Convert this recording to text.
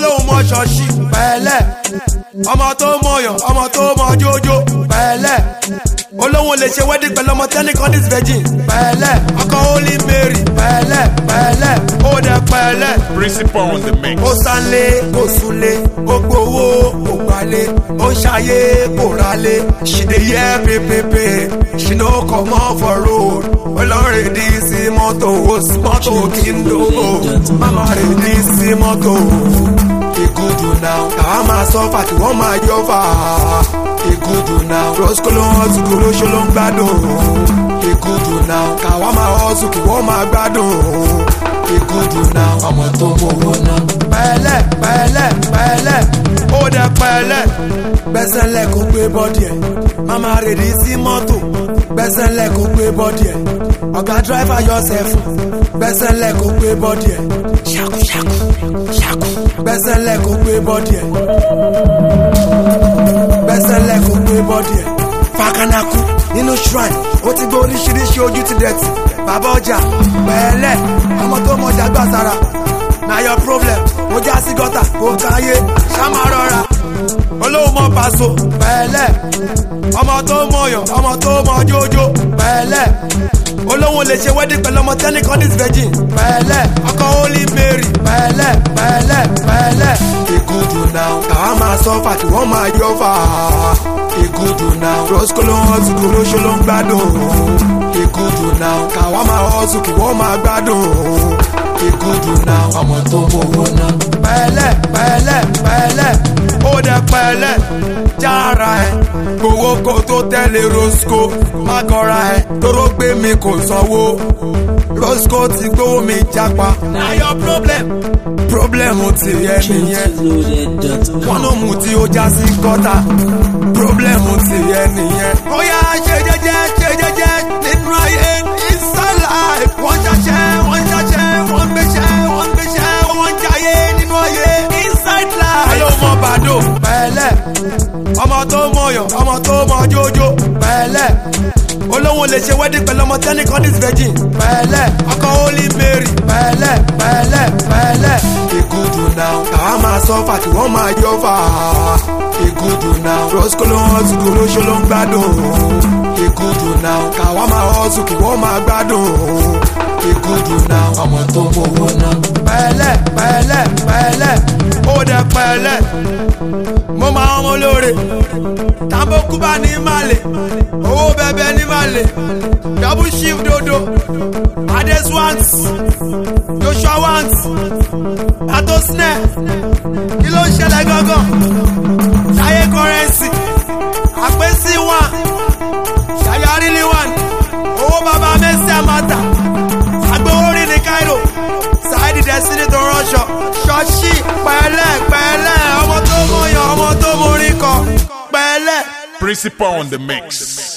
olóhùn mọ ṣọ́ọ̀ṣì pẹ̀lẹ́ ọmọ tó mọ̀yàn ọmọ tó mọ jójó pẹ̀lẹ́ olóhùn lè ṣe wedding pẹ̀lú ọmọ tẹ́nìkan this virgin pẹ̀lẹ́ ọkọ Holy Mary pẹ̀lẹ́ pẹ̀lẹ́ ó dẹ pẹ̀lẹ́. Principal on the mix. ó sánlé kò súnlé ó gbowó kò gbalé ó ṣayé kò ralé she dey hear pepepe she no comot for road olórí sí mọ́tò mọ́tò kí n dòwó mama rẹ̀ ní sí mọ́tò ìgúdù náà káwá máa sọ́fà tí wọ́n máa yọ fà ìgúdù náà rosco ló ń hustle kí olóṣó ló ń gbádùn ìgúdù náà káwá máa hustle kí wọ́n máa gbádùn ìgúdù náà ọmọ tó mowó náà. pẹ̀lẹ́ pẹ̀lẹ́ pẹ̀lẹ́ ó dẹ pẹ̀lẹ́ gbẹ́sẹ̀lẹ̀ kó gbé bọ́dì ẹ̀ mama rẹ̀ ní sí mọ́tò gbẹ́sẹ̀lẹ̀ kó gbé bọ́dì ẹ̀ ọ̀gá driver yourself gbẹ́sẹ̀lẹ̀ kó gbé bọ́dì ẹ̀ ṣàkú ṣàkú ṣàkú gbẹ́sẹ̀lẹ̀ kó gbé bọ́dì ẹ̀ gbẹ́sẹ̀lẹ̀ kó gbé bọ́dì ẹ̀ fakanaku nínú shrine ó ti gbé oríṣiríṣi ojú ti dẹ̀tì bàbá ọjà pẹ̀lẹ́ ọmọ tó mọjà gbà sára na your problem mo já sí gọ́tà kò káyé ṣáma rọra olóhùn mọ Paso pẹ̀lẹ́ ọmọ tó mọ̀yàn ọmọ tó mọ jójó pẹ̀lẹ́ olóhùn lè ṣe wedding pẹ̀lú ọmọ tẹ́nìkan this virgin pẹ̀lẹ́ ọkọ Holy Mary pẹ̀lẹ́ pẹ̀lẹ́ pẹ̀lẹ́ ìgúdù náà káwá máa sọ́fà tí wọ́n máa yọ fà ìgúdù náà rosco ló ń hustle kí olóṣó ló ń gbádùn ìgúdù náà káwá máa hustle kí wọ́n máa gbádùn ìgúdù náà ọmọ tó mowó náà. pẹ̀lẹ́ pẹ̀lẹ́ pẹ̀lẹ́ ó dẹ pẹ̀lẹ́ jára ẹ̀ gbowó kó tó tẹ̀lé rosco má kọra ẹ̀ tóró gbé mi kò sanwó rosco ti gbówó mi jápa na your problem ti yẹ nìyẹn wọn ló mú tí ó já sí gọ́tà problem ti yẹ nìyẹn. ó yá ṣe jẹ́jẹ́ nínú ayé inside life wọ́n ṣàṣẹ wọ́n gbéṣẹ́ wọ́n jayé nínú ayé inside life. alo mọ bàdó pẹ̀lẹ́ ọmọ tó mọ̀yàn ọmọ tó mọ jójó pẹ̀lẹ́ olóhùn lè ṣe wedding pẹ̀lú ọmọ tẹ́nìkan this virgin pẹ̀lẹ́ ọkọ Holy Mary pẹ̀lẹ́ pẹ̀lẹ́ pẹ̀lẹ́ ìgúdù náà káwá máa sọ́fà tí wọ́n máa yọ fà ìgúdù náà rosco ló ń hustle kí olóṣó ló ń gbádùn ìgúdù náà káwá máa hustle kí wọ́n máa gbádùn ìgúdù náà ọmọ tó mowó náà. pẹ̀lẹ́ pẹ̀lẹ́ pẹ̀lẹ́ ó dẹ pẹ̀lẹ́ mo máa ọmọ olóore tamboku bá ní malè owó bẹbẹ ní malè double shift dodo ades once joshua once ato snare kí ló ń ṣẹlẹ̀ gangan ṣayé currency àpèsè one ṣayárìlì one owó bàbá mẹ́sì àmàtà agbowórí ní Cairo Saidi Destiny tó ránṣọ ṣọ́ọ̀ṣì pẹ̀lẹ́ pẹ̀lẹ́ ọmọ tó mọ̀yàn ọmọ tó mórí kọ pẹ̀lẹ́. Principal on the mix.